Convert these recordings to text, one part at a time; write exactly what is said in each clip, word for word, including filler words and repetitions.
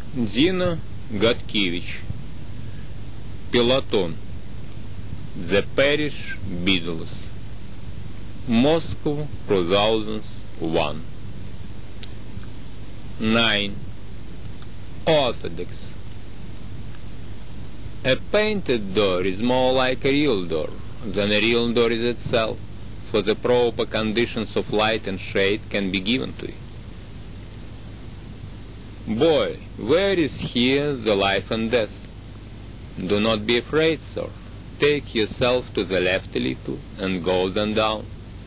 Дина Гаткевич. Пелотон. The Parish Beatles. Moscow, two thousand one. nine. Orthodox. A painted door is more like a real door than a real door is itself, for the proper conditions of light and shade can be given to it. Boy, where is here the life and death? Do not be afraid, sir. Take yourself to the left a little and go then down.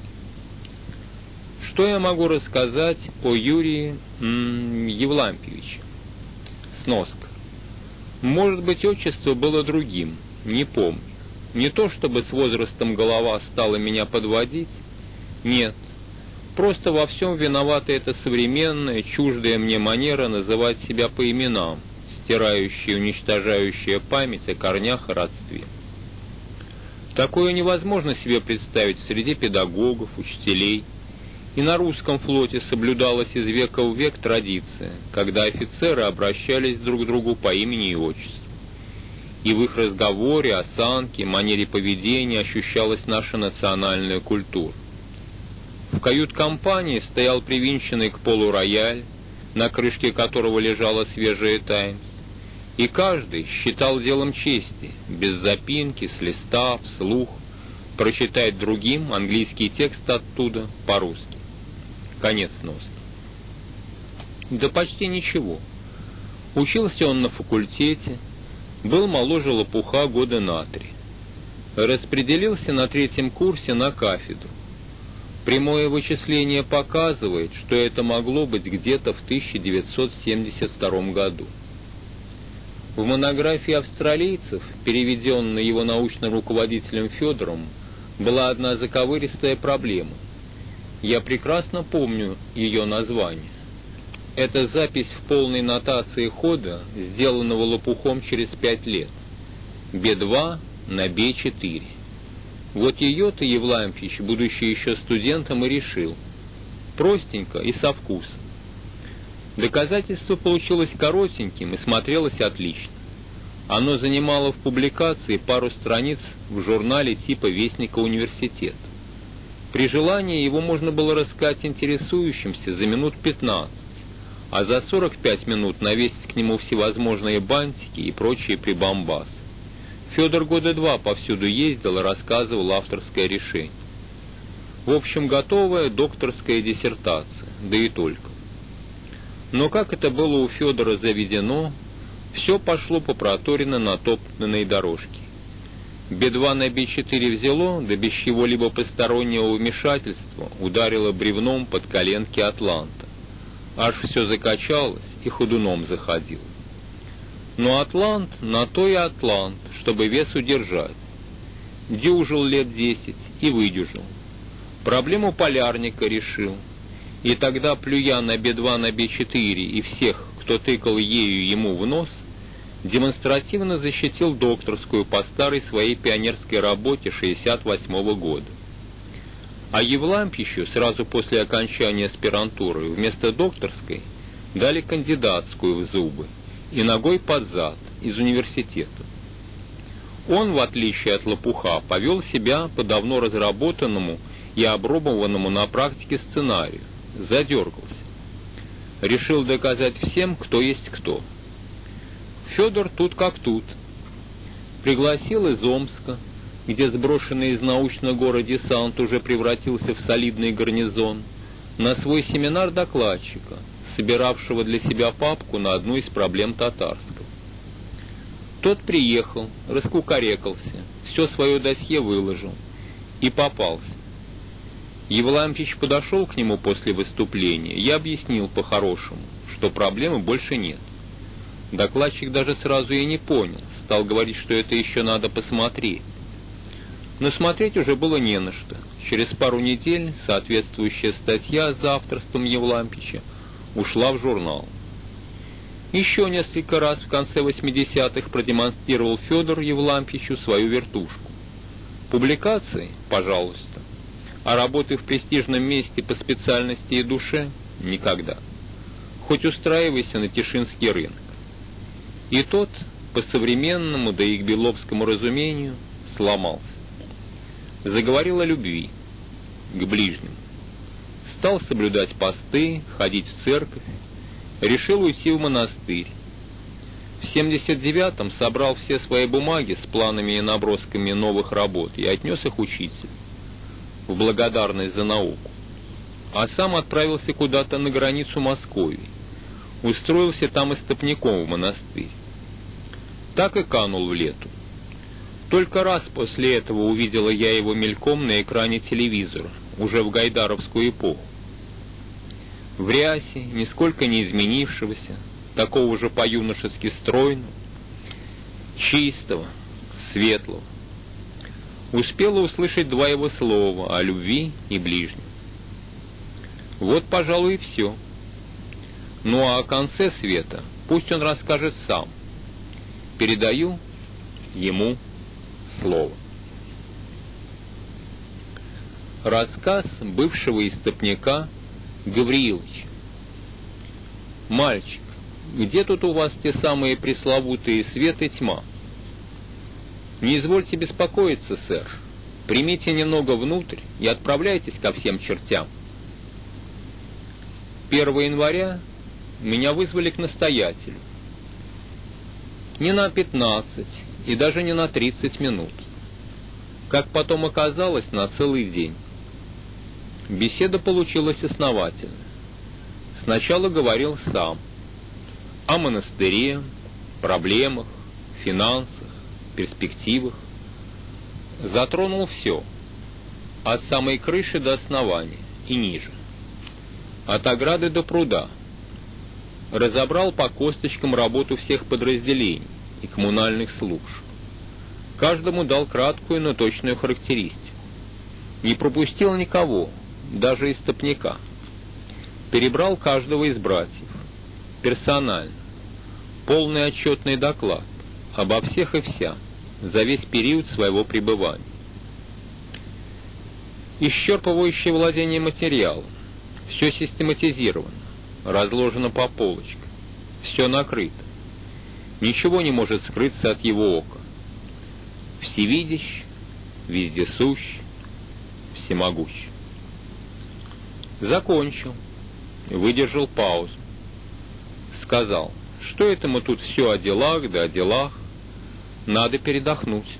Что я могу рассказать о Юрии м, Евлампиевиче? Сноска. Может быть, отчество было другим, не помню. Не то, чтобы с возрастом голова стала меня подводить. Нет. Просто во всем виновата эта современная, чуждая мне манера называть себя по именам, стирающая и уничтожающая память о корнях и родстве. Такое невозможно себе представить среди педагогов, учителей. И на русском флоте соблюдалась из века в век традиция, когда офицеры обращались друг к другу по имени и отчеству. И в их разговоре, осанке, манере поведения ощущалась наша национальная культура. В кают-компании стоял привинченный к полу рояль, на крышке которого лежала свежая «Таймс», и каждый считал делом чести, без запинки, с листа, вслух, прочитать другим английский текст оттуда по-русски. Конец сноски. Да почти ничего. Учился он на факультете, был моложе Лопуха года на три. Распределился на третьем курсе на кафедру. Прямое вычисление показывает, что это могло быть где-то в тысяча девятьсот семьдесят втором году. В монографии австралийцев, переведенной его научным руководителем Федором, была одна заковыристая проблема. Я прекрасно помню ее название. Это запись в полной нотации хода, сделанного Лопухом через пять лет. бэ два на бэ четыре. Вот ее-то Евлампич, будучи еще студентом, и решил. Простенько и со вкусом. Доказательство получилось коротеньким и смотрелось отлично. Оно занимало в публикации пару страниц в журнале типа «Вестника университета». При желании его можно было рассказать интересующимся за минут пятнадцать, а за сорок пять минут навесить к нему всевозможные бантики и прочие прибамбасы. Федор года два повсюду ездил и рассказывал авторское решение. В общем, готовая докторская диссертация, да и только. Но как это было у Федора заведено, все пошло по проторенной натоптанной дорожке. бэ два на бэ четыре взяло, да без чего-либо постороннего вмешательства ударило бревном под коленки Атланта. Аж все закачалось и ходуном заходило. Но Атлант на то и Атлант, чтобы вес удержать. Дюжил лет десять и выдюжил. Проблему полярника решил. И тогда, плюя на бэ два на бэ четыре и всех, кто тыкал ею ему в нос, демонстративно защитил докторскую по старой своей пионерской работе шестьдесят восьмого года. А Евлампичу сразу после окончания аспирантуры вместо докторской дали кандидатскую в зубы и ногой под зад из университета. Он, в отличие от Лопуха, повел себя по давно разработанному и опробованному на практике сценарию, задергался. Решил доказать всем, кто есть кто. Федор тут как тут. Пригласил из Омска, где сброшенный из научного города десант уже превратился в солидный гарнизон, на свой семинар докладчика, собиравшего для себя папку на одну из проблем татарского. Тот приехал, раскукарекался, все свое досье выложил и попался. Евлампич подошел к нему после выступления и объяснил по-хорошему, что проблемы больше нет. Докладчик даже сразу и не понял, стал говорить, что это еще надо посмотреть. Но смотреть уже было не на что. Через пару недель соответствующая статья за авторством Евлампича ушла в журнал. Еще несколько раз в конце восьмидесятых продемонстрировал Федор Евлампичу свою вертушку. Публикации, пожалуйста, а работы в престижном месте по специальности и душе никогда. Хоть устраивайся на Тишинский рынок. И тот, по современному, да и к беловскому разумению, сломался. Заговорил о любви к ближнему. Стал соблюдать посты, ходить в церковь, решил уйти в монастырь. В семьдесят девятом собрал все свои бумаги с планами и набросками новых работ и отнес их учителю в благодарность за науку. А сам отправился куда-то на границу Московии, устроился там истопником в монастырь. Так и канул в лету. Только раз после этого увидела я его мельком на экране телевизора, уже в гайдаровскую эпоху. В рясе, нисколько не изменившегося, такого же по-юношески стройного, чистого, светлого. Успела услышать два его слова о любви и ближнем. Вот, пожалуй, и все. Ну а о конце света пусть он расскажет сам. Передаю ему слово. Рассказ бывшего истопника Гавриилыча. Мальчик, где тут у вас те самые пресловутые свет и тьма? Не извольте беспокоиться, сэр. Примите немного внутрь и отправляйтесь ко всем чертям. первого января меня вызвали к настоятелю. Не на пятнадцать и даже не на тридцать минут. Как потом оказалось, на целый день. Беседа получилась основательной. Сначала говорил сам о монастыре, проблемах, финансах, перспективах. Затронул все, от самой крыши до основания и ниже, от ограды до пруда. Разобрал по косточкам работу всех подразделений и коммунальных служб. Каждому дал краткую, но точную характеристику. Не пропустил никого, даже истопника. Перебрал каждого из братьев, персонально, полный отчетный доклад обо всех и вся, за весь период своего пребывания. Исчерпывающее владение материалом, все систематизировано, разложено по полочкам, все накрыто. Ничего не может скрыться от его ока. Всевидящ, вездесущ, всемогущ. Закончил, выдержал паузу. Сказал, что это мы тут все о делах да о делах, надо передохнуть.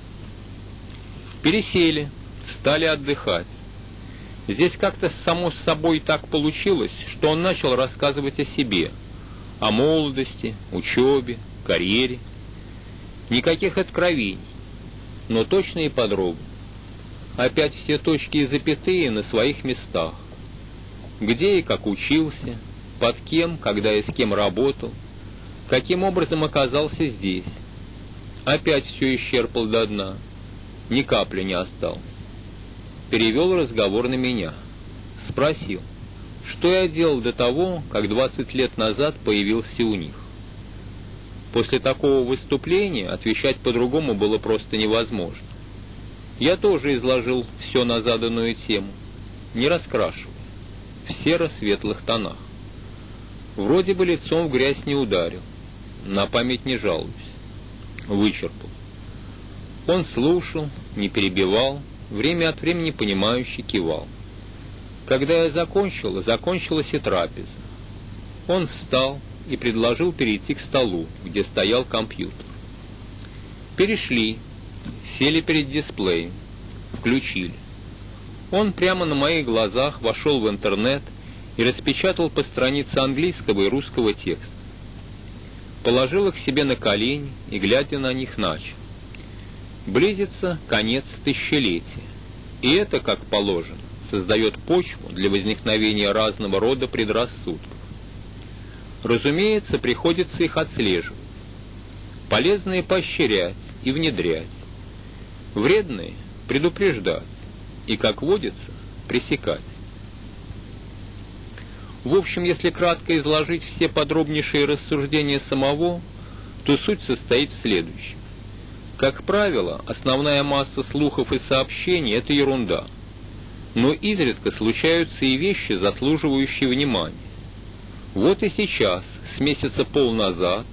Пересели, стали отдыхать. Здесь как-то само собой так получилось, что он начал рассказывать о себе, о молодости, учебе, карьере. Никаких откровений, но точно и подробно. Опять все точки и запятые на своих местах. Где и как учился, под кем, когда и с кем работал, каким образом оказался здесь. Опять все исчерпал до дна, ни капли не осталось. Перевел разговор на меня. Спросил, что я делал до того, как двадцать лет назад появился у них. После такого выступления отвечать по-другому было просто невозможно. Я тоже изложил все на заданную тему, не раскрашивая, в серо-светлых тонах. Вроде бы лицом в грязь не ударил, на память не жалуюсь. Вычерпал. Он слушал, не перебивал, время от времени понимающе кивал. Когда я закончил, закончилась и трапеза. Он встал и предложил перейти к столу, где стоял компьютер. Перешли, сели перед дисплеем, включили. Он прямо на моих глазах вошел в интернет и распечатал по странице английского и русского текста. Положил их себе на колени и, глядя на них, начал. Близится конец тысячелетия, и это, как положено, создает почву для возникновения разного рода предрассудков. Разумеется, приходится их отслеживать, полезные поощрять и внедрять, вредные предупреждать и, как водится, пресекать. В общем, если кратко изложить все подробнейшие рассуждения самого, то суть состоит в следующем. Как правило, основная масса слухов и сообщений – это ерунда, но изредка случаются и вещи, заслуживающие внимания. Вот и сейчас, с месяца пол назад,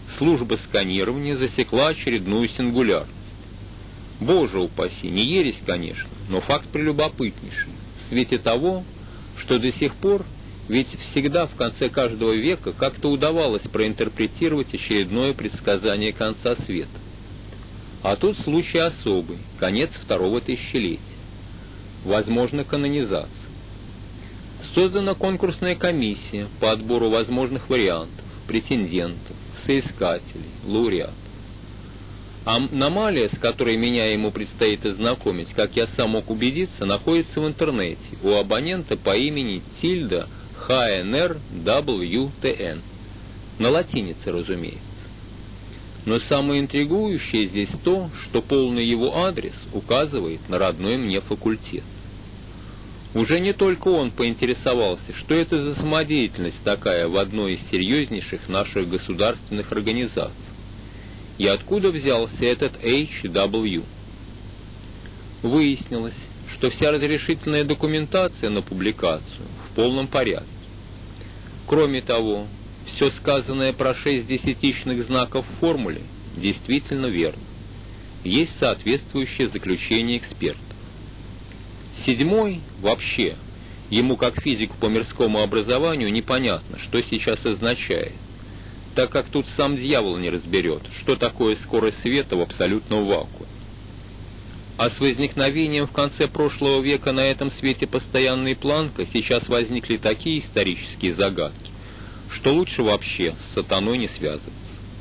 служба сканирования засекла очередную сингулярность. Боже упаси, не ересь, конечно, но факт прелюбопытнейший, в свете того, что до сих пор, ведь всегда в конце каждого века как-то удавалось проинтерпретировать очередное предсказание конца света. А тут случай особый, конец второго тысячелетия. Возможно, канонизация. Создана конкурсная комиссия по отбору возможных вариантов, претендентов, соискателей, лауреатов. Аномалия, с которой меня ему предстоит ознакомить, как я сам мог убедиться, находится в интернете у абонента по имени Тильда Х Н Р W T N. На латинице, разумеется. Но самое интригующее здесь то, что полный его адрес указывает на родной мне факультет. Уже не только он поинтересовался, что это за самодеятельность такая в одной из серьезнейших наших государственных организаций, и откуда взялся этот H W. Выяснилось, что вся разрешительная документация на публикацию в полном порядке. Кроме того, все сказанное про шесть десятичных знаков в формуле действительно верно. Есть соответствующее заключение экспертов. Седьмой вообще, ему как физику по мирскому образованию непонятно, что сейчас означает, так как тут сам дьявол не разберет, что такое скорость света в абсолютном вакууме. А с возникновением в конце прошлого века на этом свете постоянной Планка сейчас возникли такие исторические загадки, что лучше вообще с сатаной не связываться.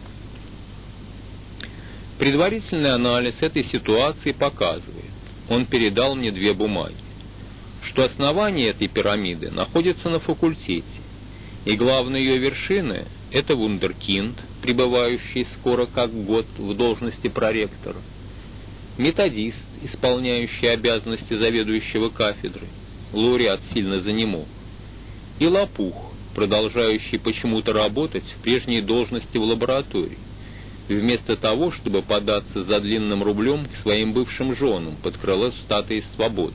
Предварительный анализ этой ситуации показывает, он передал мне две бумаги, что основание этой пирамиды находится на факультете, и главной ее вершины – это вундеркинд, пребывающий скоро как год в должности проректора, методист, исполняющий обязанности заведующего кафедрой, лауреат сильно занемог, и лопух, продолжающий почему-то работать в прежней должности в лаборатории, вместо того, чтобы податься за длинным рублем к своим бывшим женам под крыло статуи свободы.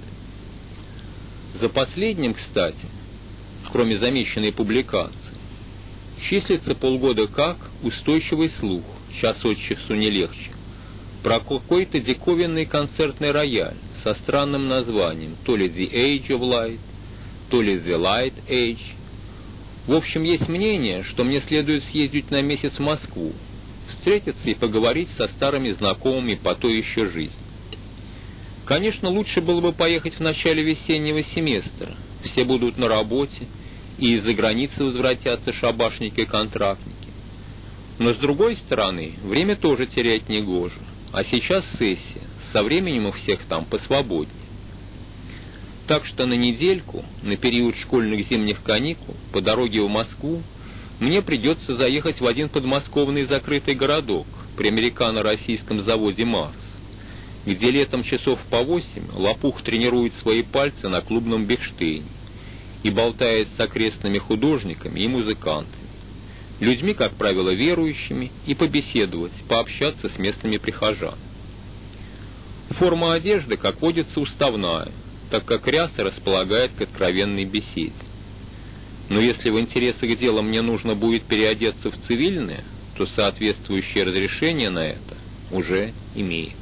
За последним, кстати, кроме замеченной публикации, числится полгода как устойчивый слух, час от часу не легче, про какой-то диковинный концертный рояль со странным названием, то ли The Age of Light, то ли The Light Age. В общем, есть мнение, что мне следует съездить на месяц в Москву, встретиться и поговорить со старыми знакомыми по той еще жизни. Конечно, лучше было бы поехать в начале весеннего семестра, все будут на работе, и из-за границы возвратятся шабашники и контрактники. Но с другой стороны, время тоже терять не гоже, а сейчас сессия, со временем у всех там посвободнее. Так что на недельку, на период школьных зимних каникул, по дороге в Москву, мне придется заехать в один подмосковный закрытый городок при американо-российском заводе «Марс», где летом часов по восемь лопух тренирует свои пальцы на клубном бехштейне и болтает с окрестными художниками и музыкантами, людьми, как правило, верующими, и побеседовать, пообщаться с местными прихожанами. Форма одежды, как водится, уставная, так как ряса располагает к откровенной беседе. Но если в интересах дела мне нужно будет переодеться в цивильное, то соответствующее разрешение на это уже имеется.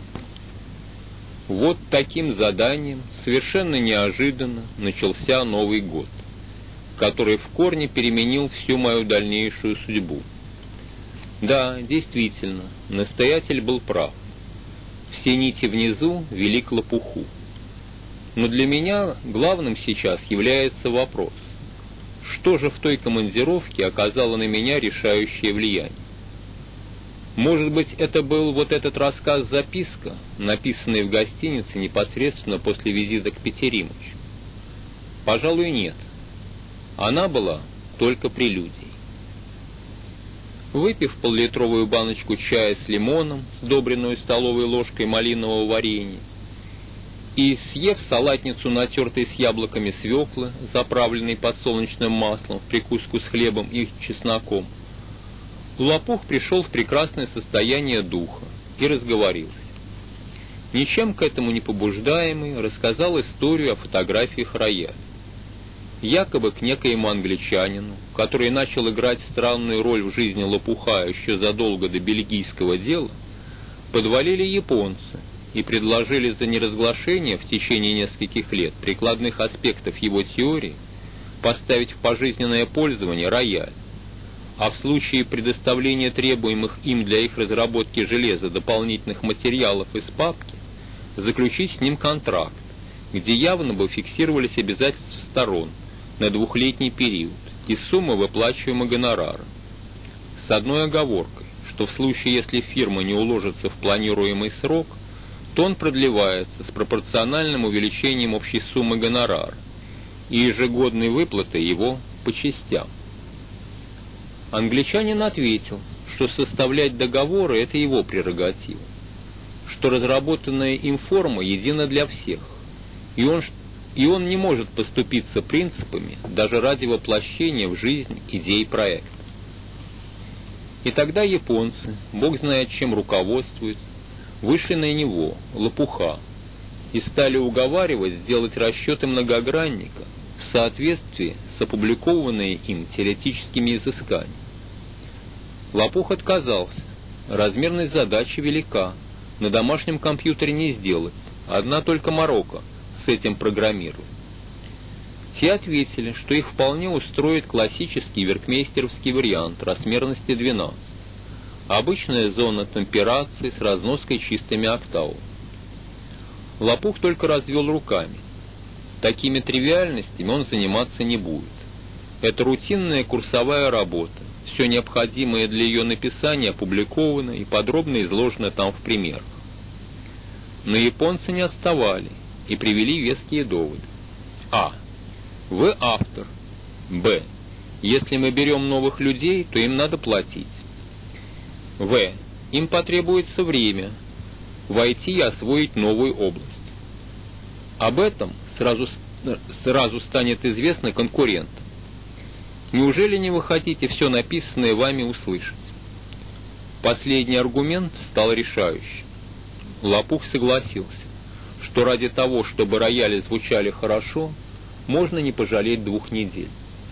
Вот таким заданием, совершенно неожиданно, начался Новый год, который в корне переменил всю мою дальнейшую судьбу. Да, действительно, настоятель был прав. Все нити внизу вели к лопуху. Но для меня главным сейчас является вопрос, что же в той командировке оказало на меня решающее влияние? Может быть, это был вот этот рассказ-записка, написанный в гостинице непосредственно после визита к Петеримычу? Пожалуй, нет. Она была только прелюдией. Выпив поллитровую баночку чая с лимоном, сдобренную столовой ложкой малинового варенья, и съев салатницу, натертой с яблоками свеклы, заправленной подсолнечным маслом в прикуску с хлебом и чесноком, лопух пришел в прекрасное состояние духа и разговорился. Ничем к этому не побуждаемый, рассказал историю о фотографиях рояля. якобы к некоему англичанину, который начал играть странную роль в жизни Лопуха еще задолго до бельгийского дела, подвалили японцы и предложили за неразглашение в течение нескольких лет прикладных аспектов его теории поставить в пожизненное пользование рояль, а в случае предоставления требуемых им для их разработки железа дополнительных материалов из папки заключить с ним контракт, где явно бы фиксировались обязательства сторон на двухлетний период и сумма выплачиваемого гонорара. С одной оговоркой, что в случае, если фирма не уложится в планируемый срок, то он продлевается с пропорциональным увеличением общей суммы гонорара и ежегодной выплатой его по частям. Англичанин ответил, что составлять договоры – это его прерогатива, что разработанная им форма едина для всех, и он, и он не может поступиться принципами даже ради воплощения в жизнь идей проекта. И тогда японцы, бог знает чем руководствуясь, вышли на него, Лопуха, и стали уговаривать сделать расчеты многогранника в соответствии с опубликованными им теоретическими изысканиями. Лопух отказался. Размерность задачи велика, на домашнем компьютере не сделать, одна только морока с этим программирует. Те ответили, что их вполне устроит классический веркмейстеровский вариант размерности двенадцать, обычная зона темперации с разноской чистыми октавами. Лопух только развел руками. Такими тривиальностями он заниматься не будет. Это рутинная курсовая работа, все необходимое для ее написания опубликовано и подробно изложено там в примерах. Но японцы не отставали и привели веские доводы. А. Вы автор. Б. Если мы берем новых людей, то им надо платить. В. Им потребуется время войти и освоить новую область. Об этом сразу, сразу станет известно конкурентам. Неужели не вы хотите все написанное вами услышать? Последний аргумент стал решающим. Лопух согласился, что ради того, чтобы рояли звучали хорошо, можно не пожалеть двух недель.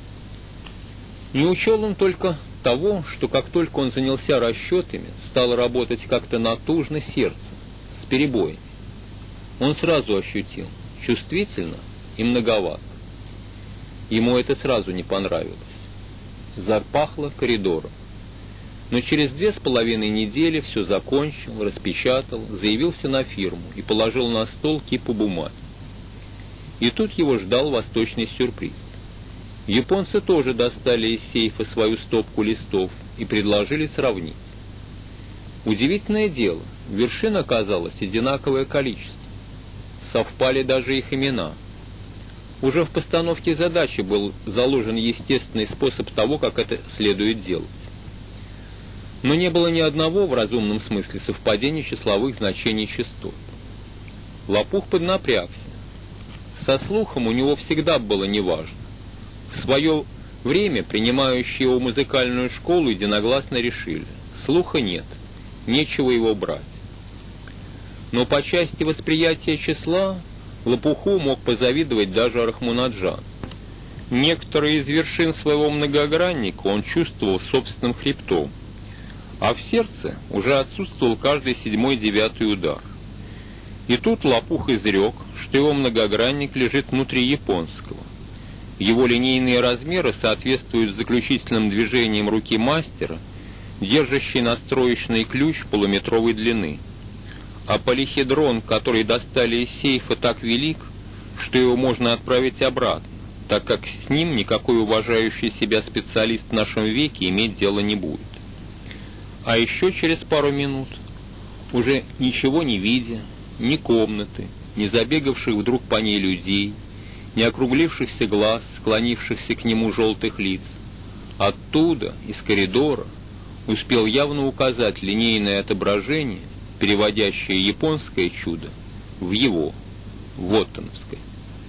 Не учел он только того, что как только он занялся расчетами, стало работать как-то натужно сердце, с перебоями. Он сразу ощутил, чувствительно и многовато. Ему это сразу не понравилось. Запахло коридором. Но через две с половиной недели все закончил, распечатал, заявился на фирму и положил на стол кипу бумаг. И тут его ждал восточный сюрприз. Японцы тоже достали из сейфа свою стопку листов и предложили сравнить. Удивительное дело, вершин оказалось одинаковое количество. Совпали даже их имена. Уже в постановке задачи был заложен естественный способ того, как это следует делать. Но не было ни одного в разумном смысле совпадения числовых значений частот. Лопух поднапрягся. Со слухом у него всегда было неважно. В свое время принимающие его музыкальную школу единогласно решили: слуха нет, нечего его брать. Но по части восприятия числа Лопуху мог позавидовать даже Рахмунаджан. Некоторые из вершин своего многогранника он чувствовал собственным хребтом, а в сердце уже отсутствовал каждый седьмой-девятый удар. И тут Лопух изрек, что его многогранник лежит внутри японского. Его линейные размеры соответствуют заключительным движениям руки мастера, держащей настроечный ключ полуметровой длины. А полихедрон, который достали из сейфа, так велик, что его можно отправить обратно, так как с ним никакой уважающий себя специалист в нашем веке иметь дело не будет. А еще через пару минут, уже ничего не видя, ни комнаты, ни забегавших вдруг по ней людей, ни округлившихся глаз, склонившихся к нему желтых лиц, оттуда, из коридора, успел явно указать линейное отображение, переводящее японское чудо в его, воттоновское.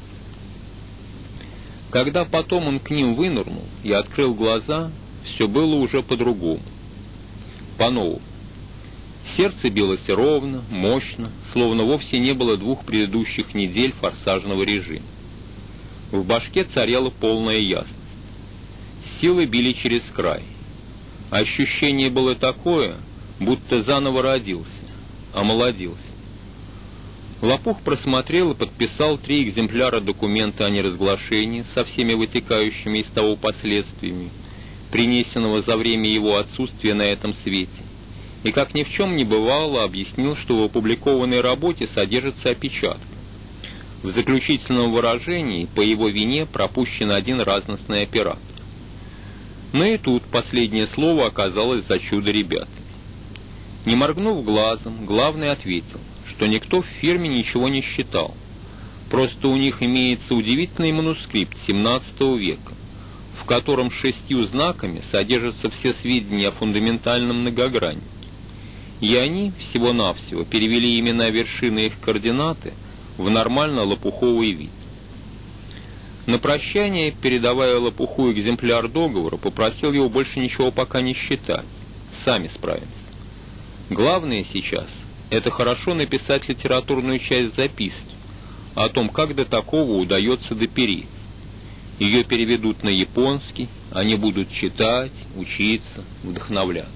Когда потом он к ним вынырнул и открыл глаза, все было уже по-другому, по-новому. Сердце билось ровно, мощно, словно вовсе не было двух предыдущих недель форсажного режима. В башке царела полная ясность. Силы били через край. Ощущение было такое, будто заново родился, омолодился. Лопух просмотрел и подписал три экземпляра документа о неразглашении со всеми вытекающими из того последствиями, принесенного за время его отсутствия на этом свете, и, как ни в чем не бывало, объяснил, что в опубликованной работе содержится опечатка. В заключительном выражении по его вине пропущен один разностный оператор. Но и тут последнее слово оказалось за чудо ребятами. Не моргнув глазом, главный ответил, что никто в фирме ничего не считал. Просто у них имеется удивительный манускрипт семнадцатого века, в котором шестью знаками содержатся все сведения о фундаментальном многограннике. И они всего-навсего перевели имена вершины и их координаты в нормально лопуховый вид. На прощание, передавая Лопуху экземпляр договора, попросил его больше ничего пока не считать. Сами справимся. Главное сейчас – это хорошо написать литературную часть записки о том, как до такого удается допереть. Ее переведут на японский, они будут читать, учиться, вдохновляться.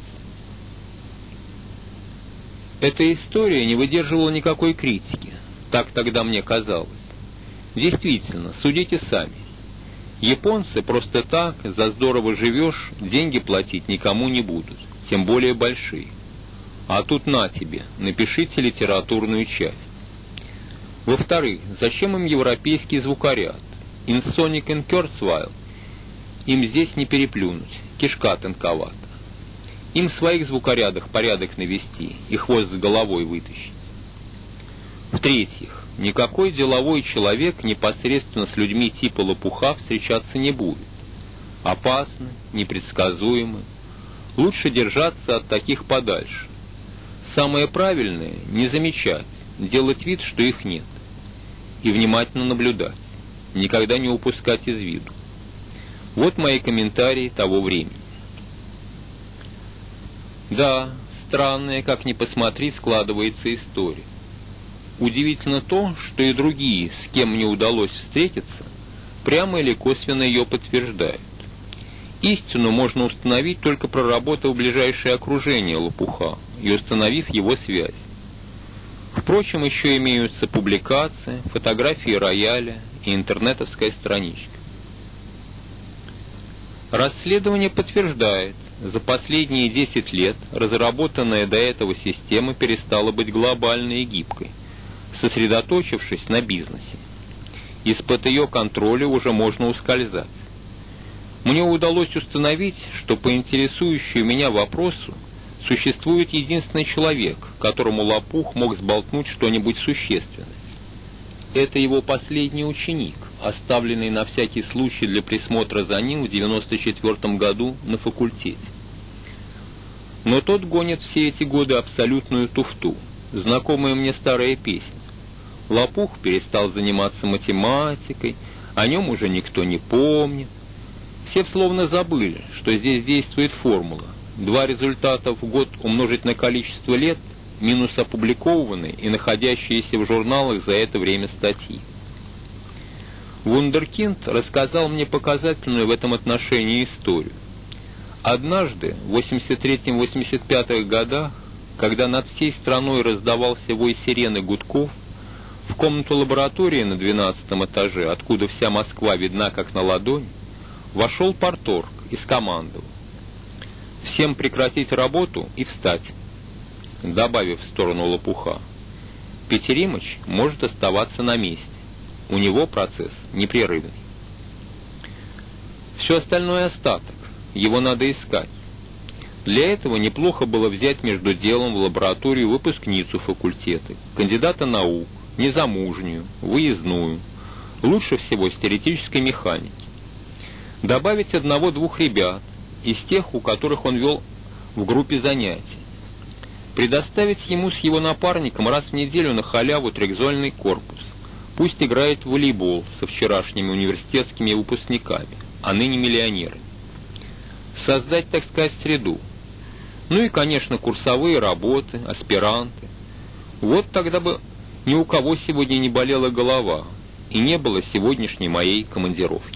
Эта история не выдерживала никакой критики, так тогда мне казалось. Действительно, судите сами. Японцы просто так, за здорово живешь, деньги платить никому не будут, тем более большие. А тут на тебе, напишите литературную часть. Во-вторых, зачем им европейский звукоряд? In Sonic and Kurzweil. Им здесь не переплюнуть, кишка тонковата. Им в своих звукорядах порядок навести и хвост с головой вытащить. В-третьих, никакой деловой человек непосредственно с людьми типа Лопуха встречаться не будет. Опасно, непредсказуемо. Лучше держаться от таких подальше. Самое правильное – не замечать, делать вид, что их нет. И внимательно наблюдать, никогда не упускать из виду. Вот мои комментарии того времени. Да, странная, как ни посмотри, складывается история. Удивительно то, что и другие, с кем мне удалось встретиться, прямо или косвенно ее подтверждают. Истину можно установить, только проработав ближайшее окружение Лопуха и установив его связь. Впрочем, еще имеются публикации, фотографии рояля и интернетовская страничка. Расследование подтверждает, за последние десять лет разработанная до этого система перестала быть глобальной и гибкой, сосредоточившись на бизнесе. Из-под ее контроля уже можно ускользать. Мне удалось установить, что по интересующему меня вопросу существует единственный человек, которому Лопух мог сболтнуть что-нибудь существенное. Это его последний ученик, оставленный на всякий случай для присмотра за ним в девяносто четвёртом году на факультете. Но тот гонит все эти годы абсолютную туфту, знакомая мне старая песня. Лопух перестал заниматься математикой, о нем уже никто не помнит. Все словно забыли, что здесь действует формула. Два результата в год умножить на количество лет минус опубликованные и находящиеся в журналах за это время статьи. Вундеркинд рассказал мне показательную в этом отношении историю. Однажды, в восемьдесят третьем — восемьдесят пятом годах, когда над всей страной раздавался вой сирены гудков, в комнату лаборатории на двенадцатом этаже, откуда вся Москва видна как на ладони, вошел парторг и скомандовал: «Всем прекратить работу и встать», добавив в сторону Лопуха: «Петеримыч может оставаться на месте, у него процесс непрерывный». Все остальное остаток, его надо искать. Для этого неплохо было взять между делом в лабораторию выпускницу факультета, кандидата наук, незамужнюю, выездную, лучше всего с теоретической механики. Добавить одного-двух ребят из тех, у которых он вел в группе занятий. Предоставить ему с его напарником раз в неделю на халяву трехзольный корпус. Пусть играет в волейбол со вчерашними университетскими выпускниками, а ныне миллионерами. Создать, так сказать, среду. Ну и, конечно, курсовые работы, аспиранты. Вот тогда бы ни у кого сегодня не болела голова, и не было сегодняшней моей командировки.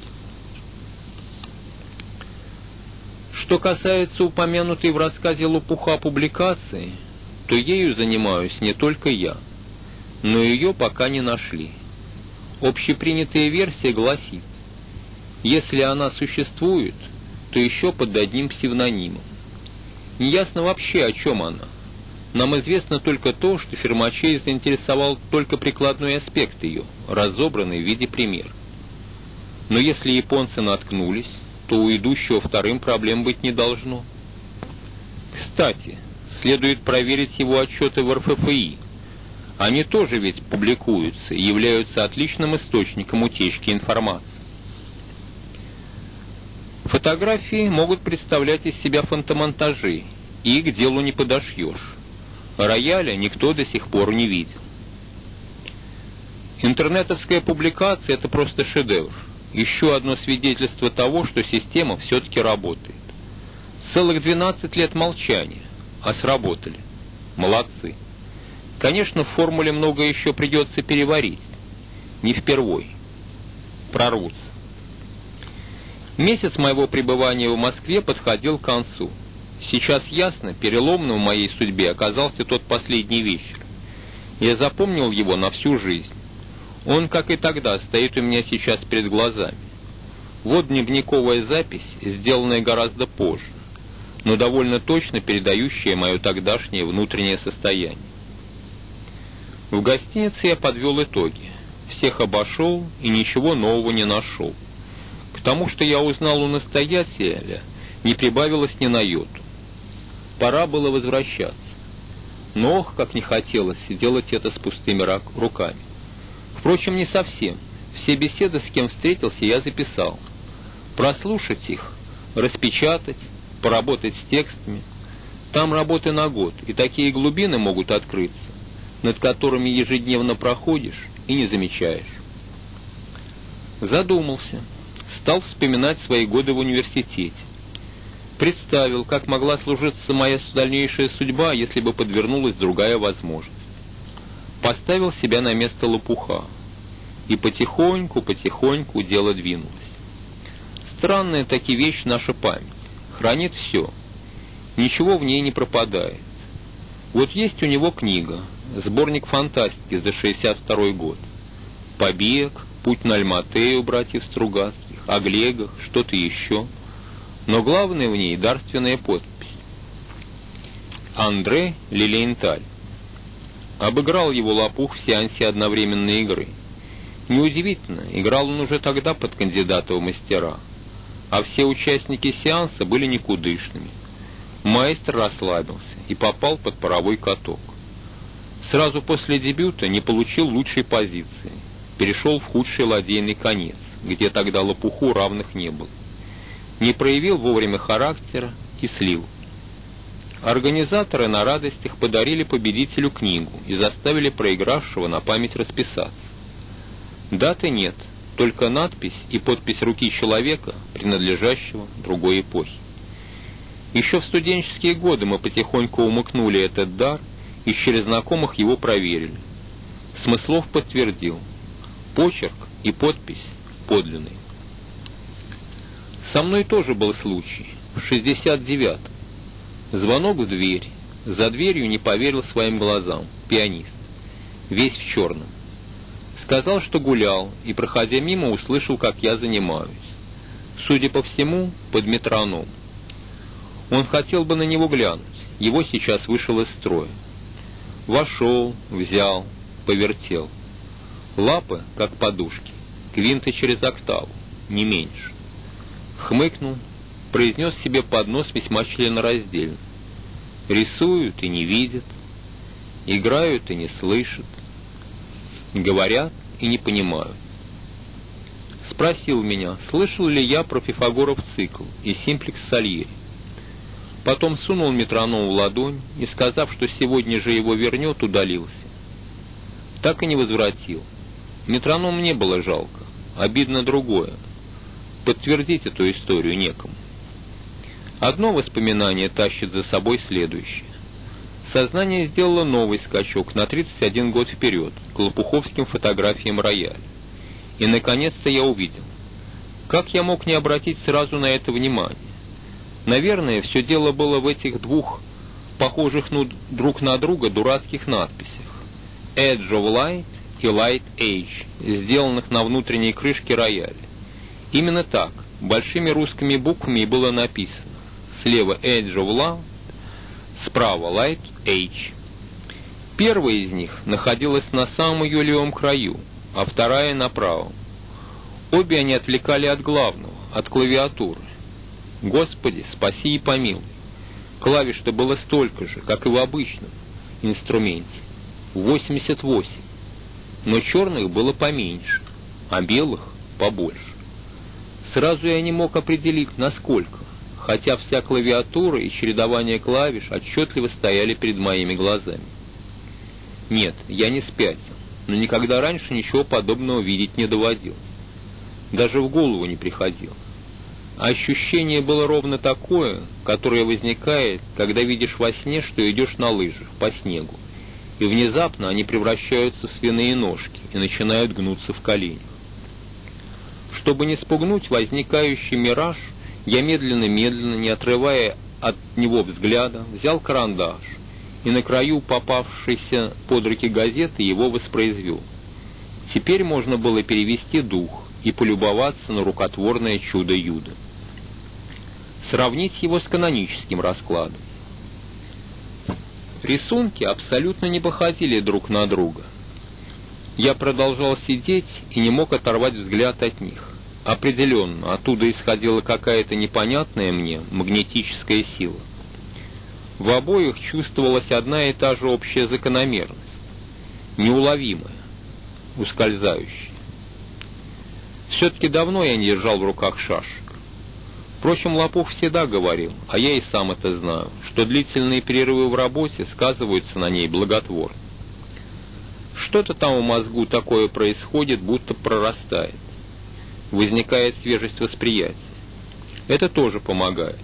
Что касается упомянутой в рассказе Лопуха публикации, то ею занимаюсь не только я, но ее пока не нашли. Общепринятая версия гласит, если она существует, то еще под одним псевдонимом. Неясно вообще, о чем она. Нам известно только то, что Фермачей заинтересовал только прикладной аспект ее, разобранный в виде примера. Но если японцы наткнулись, то у идущего вторым проблем быть не должно. Кстати, следует проверить его отчеты в эр эф эф и. Они тоже ведь публикуются и являются отличным источником утечки информации. Фотографии могут представлять из себя фотомонтажи, и к делу не подошьешь. Рояля никто до сих пор не видел. Интернетовская публикация – это просто шедевр. Еще одно свидетельство того, что система все-таки работает. Целых двенадцать лет молчания, а сработали. Молодцы. Конечно, в формуле много еще придется переварить. Не впервой. Прорвутся. Месяц моего пребывания в Москве подходил к концу. Сейчас ясно, переломным в моей судьбе оказался тот последний вечер. Я запомнил его на всю жизнь. Он, как и тогда, стоит у меня сейчас перед глазами. Вот дневниковая запись, сделанная гораздо позже, но довольно точно передающая мое тогдашнее внутреннее состояние. В гостинице я подвел итоги. Всех обошел и ничего нового не нашел. К тому, что я узнал у настоятеля, не прибавилось ни на йоту. Пора было возвращаться. Но, ох, как не хотелось делать это с пустыми руками. Впрочем, не совсем. Все беседы, с кем встретился, я записал. Прослушать их, распечатать, поработать с текстами. Там работы на год, и такие глубины могут открыться, над которыми ежедневно проходишь и не замечаешь. Задумался. Стал вспоминать свои годы в университете. Представил, как могла сложиться моя дальнейшая судьба, если бы подвернулась другая возможность. Поставил себя на место Лопуха. И потихоньку, потихоньку дело двинулось. Странная таки вещь наша память. Хранит все. Ничего в ней не пропадает. Вот есть у него книга, сборник фантастики за шестьдесят второй год. «Побег», «Путь на Альматею» братьев Стругацких, о Глегах, что-то еще. Но главное в ней дарственная подпись. Андре Лилиенталь. Обыграл его Лопух в сеансе одновременной игры. Неудивительно, играл он уже тогда под кандидата в мастера, а все участники сеанса были никудышными. Маэстро расслабился и попал под паровой каток. Сразу после дебюта не получил лучшей позиции, перешел в худший ладейный конец, где тогда Лопуху равных не было. Не проявил вовремя характера и слил. Организаторы на радостях подарили победителю книгу и заставили проигравшего на память расписаться. Даты нет, только надпись и подпись руки человека, принадлежащего другой эпохе. Еще в студенческие годы мы потихоньку умыкнули этот дар и через знакомых его проверили. Смыслов подтвердил. Почерк и подпись подлинные. Со мной тоже был случай. В шестьдесят девятом. Звонок в дверь. За дверью не поверил своим глазам. Пианист. Весь в черном. Сказал, что гулял, и, проходя мимо, услышал, как я занимаюсь. Судя по всему, под метроном. Он хотел бы на него глянуть. Его сейчас вышел из строя. Вошел, взял, повертел. Лапы, как подушки. Квинты через октаву, не меньше. Хмыкнул, произнес себе под нос весьма членораздельно. Рисуют и не видят, играют и не слышат, говорят и не понимают. Спросил меня, слышал ли я про Пифагоров цикл и симплекс Сальери. Потом сунул метроном в ладонь и, сказав, что сегодня же его вернет, удалился. Так и не возвратил. Метроном не было жалко, обидно другое. Подтвердить эту историю некому. Одно воспоминание тащит за собой следующее. Сознание сделало новый скачок на тридцать один год вперед к лопуховским фотографиям рояля. И наконец-то я увидел. Как я мог не обратить сразу на это внимание? Наверное, все дело было в этих двух похожих ну, друг на друга дурацких надписях Edge of Light и Light Age, сделанных на внутренней крышке рояля. Именно так, большими русскими буквами было написано. Слева Edge of Light, справа Light Age. Первая из них находилась на самом ее левом краю, а вторая на правом. Обе они отвлекали от главного, от клавиатуры. Господи, спаси и помилуй. Клавиш-то было столько же, как и в обычном инструменте. восемьдесят восемь. Но черных было поменьше, а белых побольше. Сразу я не мог определить, насколько, хотя вся клавиатура и чередование клавиш отчетливо стояли перед моими глазами. Нет, я не спятил, но никогда раньше ничего подобного видеть не доводилось. Даже в голову не приходило. А ощущение было ровно такое, которое возникает, когда видишь во сне, что идешь на лыжах по снегу, и внезапно они превращаются в свиные ножки и начинают гнуться в коленях. Чтобы не спугнуть возникающий мираж, я медленно-медленно, не отрывая от него взгляда, взял карандаш и на краю попавшейся под руки газеты его воспроизвел. Теперь можно было перевести дух и полюбоваться на рукотворное чудо-юдо. Сравнить его с каноническим раскладом. Рисунки абсолютно не походили друг на друга. Я продолжал сидеть и не мог оторвать взгляд от них. Определенно, оттуда исходила какая-то непонятная мне магнетическая сила. В обоих чувствовалась одна и та же общая закономерность, неуловимая, ускользающая. Все-таки давно я не держал в руках шашек. Впрочем, Лопух всегда говорил, а я и сам это знаю, что длительные перерывы в работе сказываются на ней благотворно. Что-то там в мозгу такое происходит, будто прорастает. Возникает свежесть восприятия. Это тоже помогает.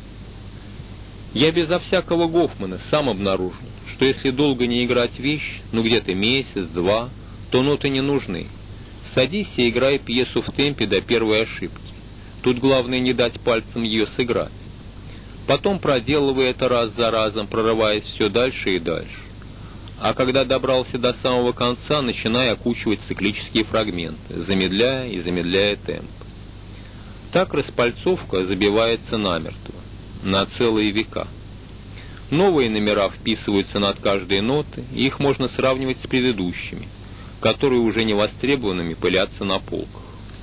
Я безо всякого Гофмана сам обнаружил, что если долго не играть вещь, ну где-то месяц, два, то ноты не нужны. Садись и играй пьесу в темпе до первой ошибки. Тут главное не дать пальцем ее сыграть. Потом проделывай это раз за разом, прорываясь все дальше и дальше. А когда добрался до самого конца, начинай окучивать циклические фрагменты, замедляя и замедляя темп. Так распальцовка забивается намертво, на целые века. Новые номера вписываются над каждой ноты, и их можно сравнивать с предыдущими, которые уже невостребованными пылятся на полках.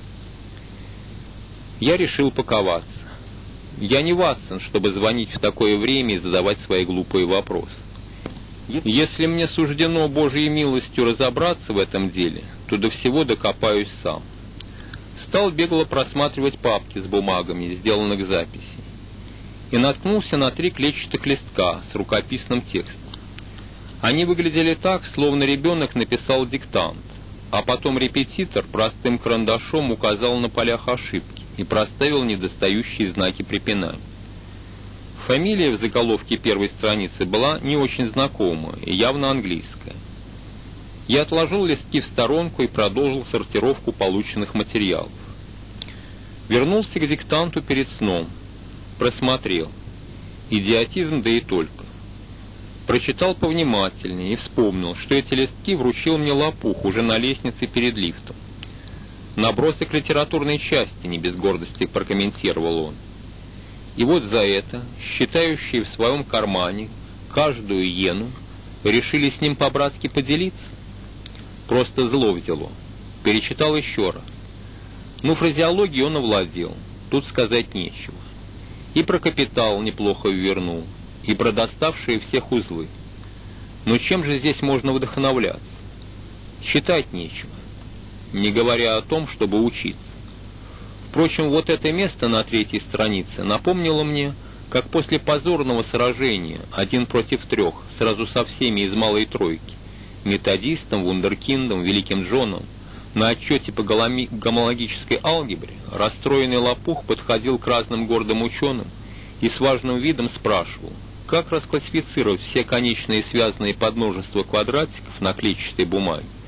Я решил паковаться. Я не Ватсон, чтобы звонить в такое время и задавать свои глупые вопросы. Если мне суждено Божьей милостью разобраться в этом деле, то до всего докопаюсь сам. Стал бегло просматривать папки с бумагами, сделанных записей, и наткнулся на три клетчатых листка с рукописным текстом. Они выглядели так, словно ребенок написал диктант, а потом репетитор простым карандашом указал на полях ошибки и проставил недостающие знаки препинания. Фамилия в заголовке первой страницы была не очень знакомая и явно английская. Я отложил листки в сторонку и продолжил сортировку полученных материалов. Вернулся к диктанту перед сном. Просмотрел. Идиотизм, да и только. Прочитал повнимательнее и вспомнил, что эти листки вручил мне Лопух уже на лестнице перед лифтом. Набросок литературной части, не без гордости прокомментировал он. И вот за это, считающие в своем кармане каждую иену, решили с ним по-братски поделиться. Просто зло взяло. Перечитал еще раз. Ну, фразеологией он овладел, тут сказать нечего. И про капитал неплохо ввернул, и про доставшие всех узлы. Но чем же здесь можно вдохновляться? Читать нечего, не говоря о том, чтобы учиться. Впрочем, вот это место на третьей странице напомнило мне, как после позорного сражения один против трех, сразу со всеми из малой тройки, методистом, вундеркиндом, великим Джоном, на отчете по гомологической алгебре расстроенный Лопух подходил к разным гордым ученым и с важным видом спрашивал, как расклассифицировать все конечные связанные подмножества квадратиков на клетчатой бумаге,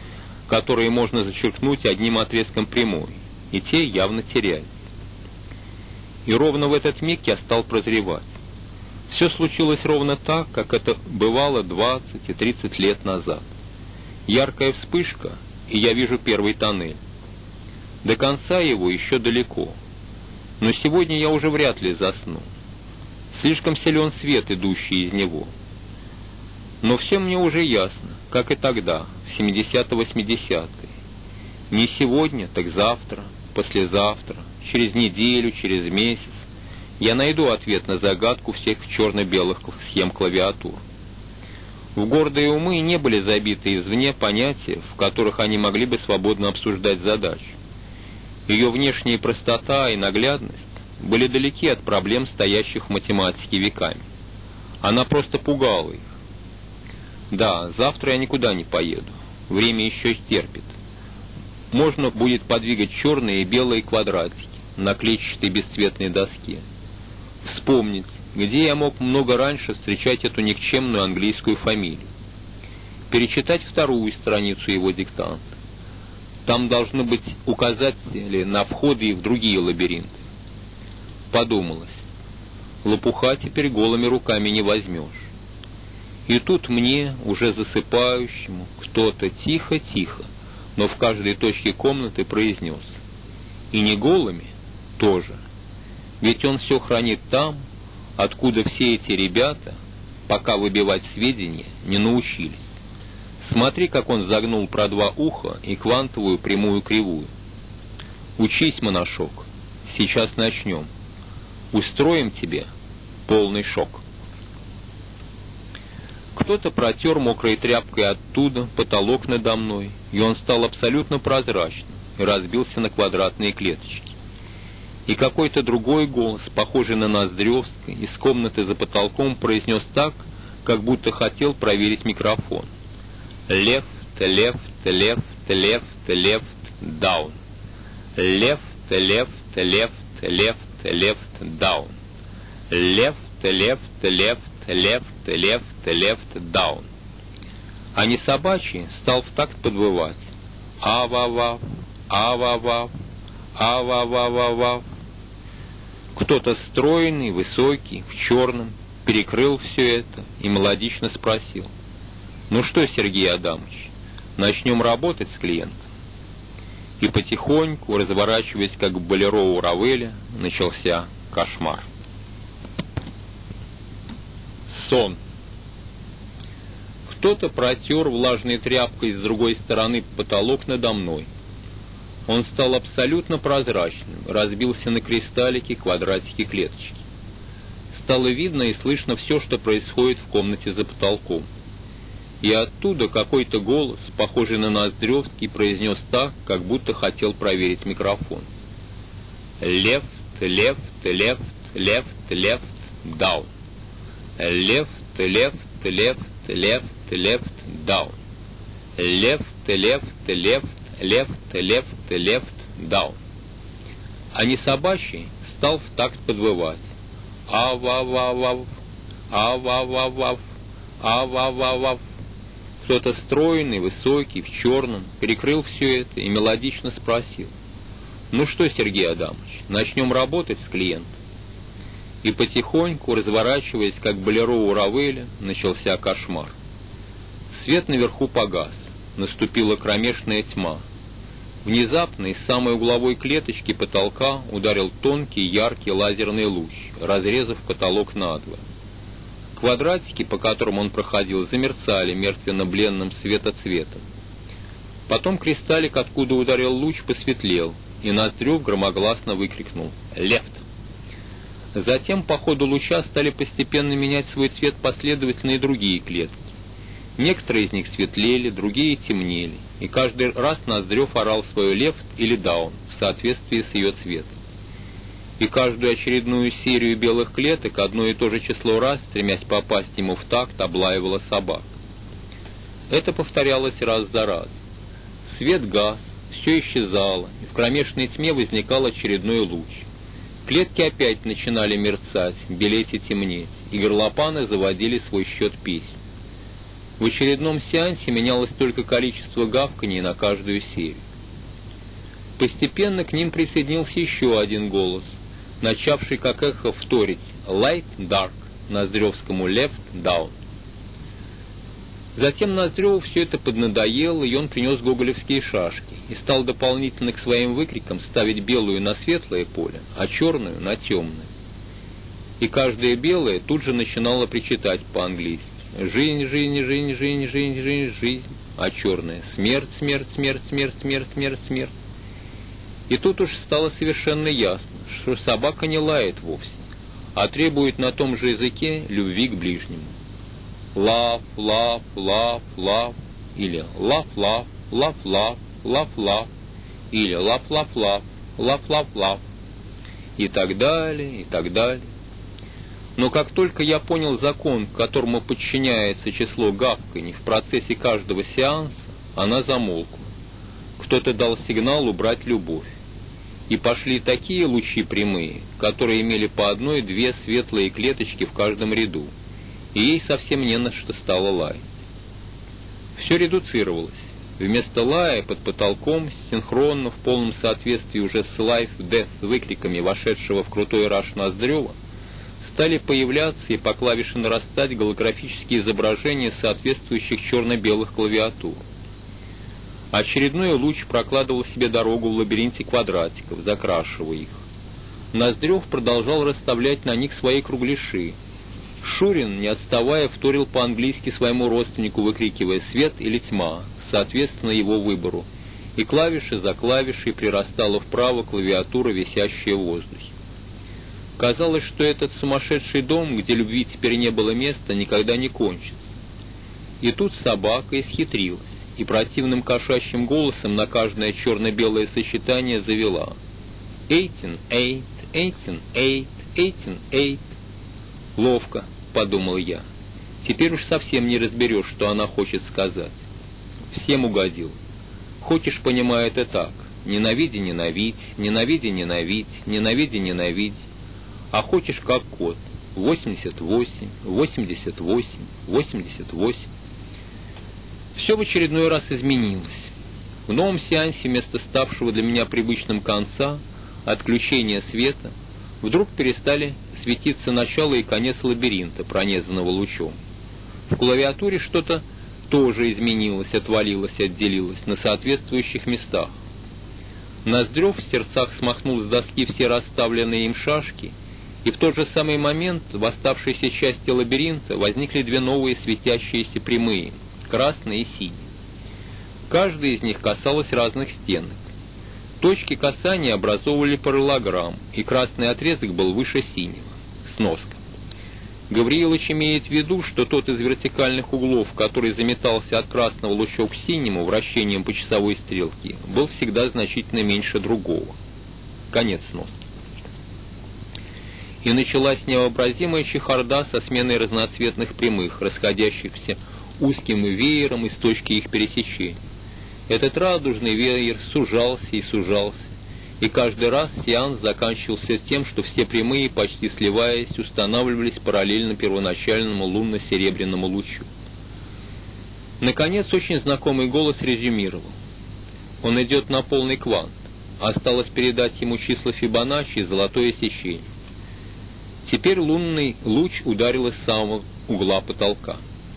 которые можно зачеркнуть одним отрезком прямой, и те явно терялись. И ровно в этот миг я стал прозревать. Все случилось ровно так, как это бывало двадцать и тридцать лет назад. Яркая вспышка, и я вижу первый тоннель. До конца его еще далеко, но сегодня я уже вряд ли засну. Слишком силен свет, идущий из него. Но все мне уже ясно, как и тогда, в семидесятые-восьмидесятые. Не сегодня, так завтра, послезавтра, через неделю, через месяц я найду ответ на загадку всех черно-белых схем клавиатур. В гордые умы не были забиты извне понятия, в которых они могли бы свободно обсуждать задачу. Ее внешняя простота и наглядность были далеки от проблем, стоящих в математике веками. Она просто пугала их. Да, завтра я никуда не поеду, время еще терпит. Можно будет подвигать черные и белые квадратики на клетчатой бесцветной доске. Вспомнить, где я мог много раньше встречать эту никчемную английскую фамилию. Перечитать вторую страницу его диктанта. Там должны быть указатели на входы и в другие лабиринты. Подумалось, лопуха теперь голыми руками не возьмешь. И тут мне, уже засыпающему, кто-то тихо-тихо, но в каждой точке комнаты произнес: и не голыми тоже. Ведь он все хранит там, откуда все эти ребята, пока выбивать сведения, не научились. Смотри, как он загнул про два уха и квантовую прямую кривую. Учись, монашок, сейчас начнем. Устроим тебе полный шок. Кто-то протер мокрой тряпкой оттуда потолок надо мной, и он стал абсолютно прозрачным и разбился на квадратные клеточки. И какой-то другой голос, похожий на Ноздревский, из комнаты за потолком произнес так, как будто хотел проверить микрофон. Left, left, left, left, left, down. Left, left, left, left, left, down. Left, left, left, left, left, left, down. А не собачий стал в такт подвывать. А-ва-ва, а-ва-ва, а-ва-ва-ва-ва. Кто-то стройный, высокий, в черном, перекрыл все это и мелодично спросил: ну что, Сергей Адамович, начнем работать с клиентом? И потихоньку, разворачиваясь как болеро у Равеля, начался кошмар. Сон. Кто-то протер влажной тряпкой с другой стороны потолок надо мной. Он стал абсолютно прозрачным, разбился на кристаллики, квадратики, клеточки. Стало видно и слышно все, что происходит в комнате за потолком. И оттуда какой-то голос, похожий на Ноздревский, произнес так, как будто хотел проверить микрофон. Left, left, left, left, left, down. Left, left, left, left, left, down. Left, left, left, left, left, left, down. А не собачий стал в такт подвывать. А-ва-ва-вав, а-ва-ва-вав, а-ва-ва-вав. Кто-то стройный, высокий, в черном, перекрыл все это и мелодично спросил: ну что, Сергей Адамович, начнем работать с клиентом? И потихоньку, разворачиваясь как болеро у Равеля, начался кошмар. Свет наверху погас, наступила кромешная тьма. Внезапно из самой угловой клеточки потолка ударил тонкий яркий лазерный луч, разрезав потолок надвое. Квадратики, по которым он проходил, замерцали мертвенно-бледным светоцветом. Потом кристаллик, откуда ударил луч, посветлел, и Ноздрев громогласно выкрикнул: «Лефт!». Затем по ходу луча стали постепенно менять свой цвет последовательно и другие клетки. Некоторые из них светлели, другие темнели, и каждый раз Ноздрев орал свое «лефт» или «даун» в соответствии с ее цветом. И каждую очередную серию белых клеток одно и то же число раз, стремясь попасть ему в такт, облаивала собак. Это повторялось раз за раз. Свет гас, все исчезало, и в кромешной тьме возникал очередной луч. Клетки опять начинали мерцать, белеть и темнеть, и горлопаны заводили свой счет песнь. В очередном сеансе менялось только количество гавканий на каждую серию. Постепенно к ним присоединился еще один голос, начавший как эхо вторить «light, dark», Ноздревскому «left, down». Затем Ноздреву все это поднадоело, и он принес гоголевские шашки и стал дополнительно к своим выкрикам ставить белую на светлое поле, а черную на темное. И каждая белая тут же начинала причитать по-английски «жизнь, жизнь, жизнь, жизнь, жизнь, жизнь, жизнь», а черная «смерть, смерть, смерть, смерть, смерть, смерть, смерть». И тут уж стало совершенно ясно, что собака не лает вовсе, а требует на том же языке любви к ближнему. Love, love, love, love, или love, love, love, love, love, love, или love, love, love, love, love, love, и так далее, и так далее. Но как только я понял закон, которому подчиняется число гавканий в процессе каждого сеанса, она замолкла. Кто-то дал сигнал убрать любовь. И пошли такие лучи прямые, которые имели по одной-две светлые клеточки в каждом ряду, и ей совсем не на что стало лаять. Все редуцировалось. Вместо лая под потолком, синхронно, в полном соответствии уже с Life, Death выкриками вошедшего в крутой раж Ноздрева, стали появляться и по клавише нарастать голографические изображения соответствующих черно-белых клавиатур. Очередной луч прокладывал себе дорогу в лабиринте квадратиков, закрашивая их. Ноздрев продолжал расставлять на них свои кругляши. Шурин, не отставая, вторил по-английски своему родственнику, выкрикивая «свет» или «тьма», соответственно его выбору, и клавиша за клавишей прирастала вправо клавиатура, висящая в воздухе. Казалось, что этот сумасшедший дом, где любви теперь не было места, никогда не кончится. И тут собака исхитрилась, и противным кошачьим голосом на каждое черно-белое сочетание завела «Эйтин, эйт, эйтин, эйт, эйтин, эйт». «Ловко», — подумал я. «Теперь уж совсем не разберешь, что она хочет сказать». Всем угодил. Хочешь, понимай это так. Ненавиди, ненавидь, ненавиди, ненавидь, ненавиди, ненавидь. А хочешь, как кот. восемьдесят восемь, восемьдесят восемь, восемьдесят восемь. Все в очередной раз изменилось. В новом сеансе вместо ставшего для меня привычным конца, отключения света, вдруг перестали светиться начало и конец лабиринта, пронизанного лучом. В клавиатуре что-то тоже изменилось, отвалилось, отделилось на соответствующих местах. Ноздрев в сердцах смахнул с доски все расставленные им шашки, и в тот же самый момент в оставшейся части лабиринта возникли две новые светящиеся прямые, красные и синие. Каждая из них касалась разных стенок. Точки касания образовывали параллелограмм, и красный отрезок был выше синего. Сноска. Гавриилович имеет в виду, что тот из вертикальных углов, который заметался от красного луча к синему вращением по часовой стрелке, был всегда значительно меньше другого. Конец сноски. И началась невообразимая чехарда со сменой разноцветных прямых, расходящихся узким веером из точки их пересечения. Этот радужный веер сужался и сужался, и каждый раз сеанс заканчивался тем, что все прямые, почти сливаясь, устанавливались параллельно первоначальному лунно-серебряному лучу. Наконец, очень знакомый голос резюмировал. Он идет на полный квант. Осталось передать ему числа Фибоначчи и золотое сечение. Теперь лунный луч ударил из самого угла потолка.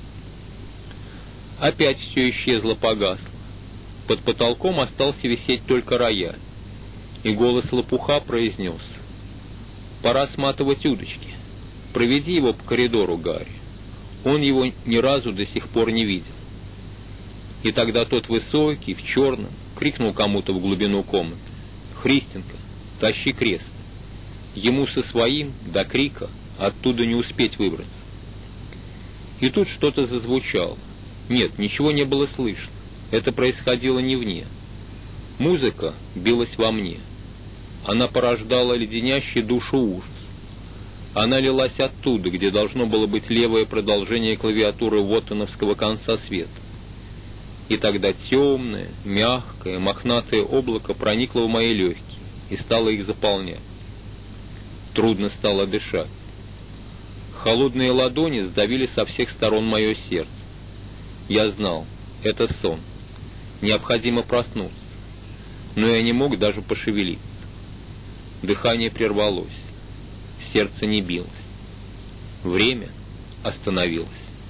Опять все исчезло, погасло. Под потолком остался висеть только рояль. И голос лопуха произнес: «Пора сматывать удочки. Проведи его по коридору, Гарри. Он его ни разу до сих пор не видел». И тогда тот высокий, в черном, крикнул кому-то в глубину комнаты: «Христенко, тащи крест». Ему со своим, до крика, оттуда не успеть выбраться. И тут что-то зазвучало. Нет, ничего не было слышно. Это происходило не вне. Музыка билась во мне. Она порождала леденящий душу ужас. Она лилась оттуда, где должно было быть левое продолжение клавиатуры воттоновского конца света. И тогда темное, мягкое, мохнатое облако проникло в мои легкие и стало их заполнять. Трудно стало дышать. Холодные ладони сдавили со всех сторон мое сердце. Я знал, это сон. Необходимо проснуться. Но я не мог даже пошевелиться. Дыхание прервалось. Сердце не билось. Время остановилось.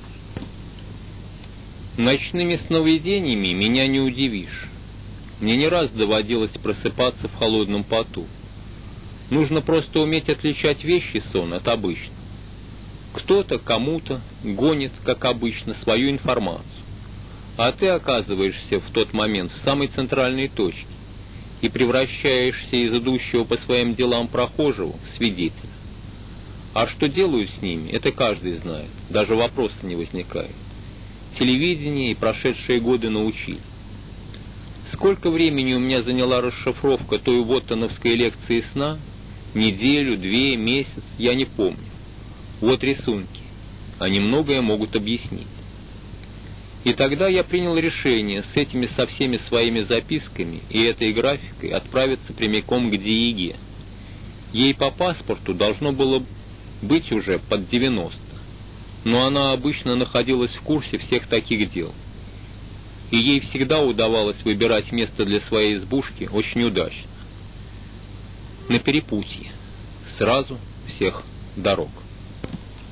Ночными сновидениями меня не удивишь. Мне не раз доводилось просыпаться в холодном поту. Нужно просто уметь отличать вещий сон от обычного. Кто-то кому-то гонит, как обычно, свою информацию, а ты оказываешься в тот момент в самой центральной точке и превращаешься из идущего по своим делам прохожего в свидетеля. А что делают с ними, это каждый знает, даже вопроса не возникает. Телевидение и прошедшие годы научили. Сколько времени у меня заняла расшифровка той воттоновской лекции сна? Неделю, две, месяц, я не помню. Вот рисунки. Они многое могут объяснить. И тогда я принял решение с этими со всеми своими записками и этой графикой отправиться прямиком к Диеге. Ей по паспорту должно было быть уже под девяносто, но она обычно находилась в курсе всех таких дел. И ей всегда удавалось выбирать место для своей избушки очень удачно. На перепутье. Сразу всех дорог.